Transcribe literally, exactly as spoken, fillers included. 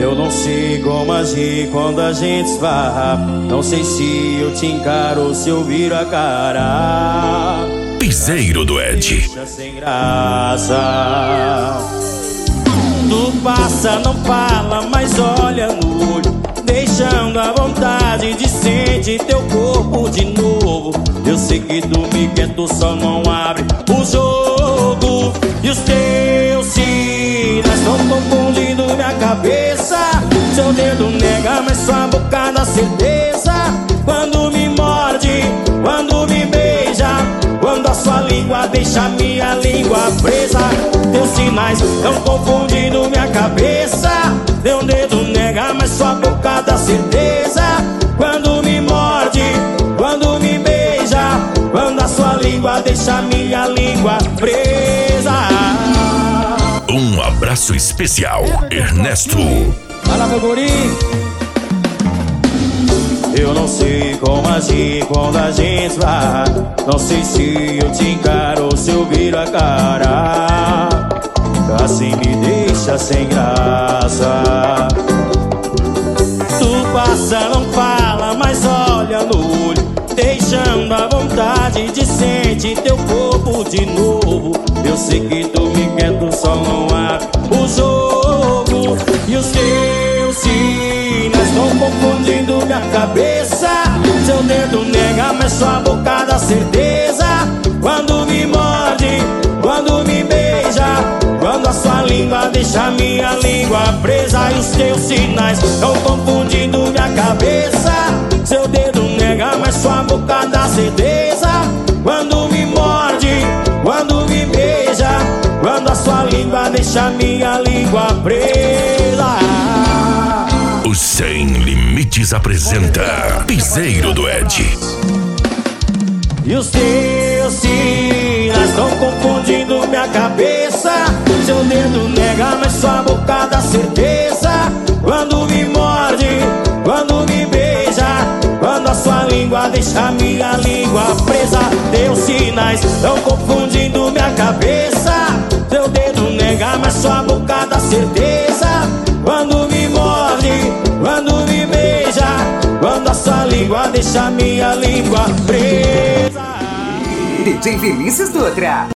Eu não sei como agir quando a gente esbarra. Não sei se eu te encaro ou se eu viro a cara. Piseiro do Ed. Deixa sem graça. Tu passa, não fala, mas olha no olho, deixando a vontade de sentir teu corpo de novo. Eu sei que tu me quer, tu só não abre o jogo. E os teus sinais estão confundindo minha cabeça. Seu dedo nega, mas sua boca dá certeza. Quando me morde, quando me beija, quando a sua língua deixa minha língua presa. Teus sinais estão confundindo minha cabeça. Teu dedo nega, mas sua boca dá certeza. Quando me morde, quando me beija, quando a sua língua deixa minha língua presa. Um abraço especial, Ernesto. Fala, meu guri. Eu não sei como agir quando a gente vai. Não sei se eu te encaro ou se eu viro a cara. Assim me deixa sem graça. Tu passa, não fala, mas olha no olho, deixando a vontade de sentir teu corpo de novo. Eu sei que tu me quer, tu só não abre o jogo. E os teus sinais estão confundindo minha cabeça. Seu dedo nega, mas sua boca dá certeza. Quando me morde, quando me beija, quando a sua língua deixa minha língua presa. E os teus sinais estão confundindo minha cabeça. Seu dedo nega, mas sua boca dá certeza. Quando me morde, quando me beija, quando a sua língua deixa minha língua presa. O Sem Limites apresenta Piseiro do Ed. E os teus sinais estão confundindo minha cabeça. Seu dedo nega, mas sua boca dá certeza. Quando me morde, quando me beija, quando a sua língua deixa minha língua presa. Teus sinais estão confundindo minha cabeça. Seu dedo nega, mas sua boca dá certeza. Quando me morde, quando me beija, quando a sua língua deixa minha língua presa. D J Vinícius Dutra.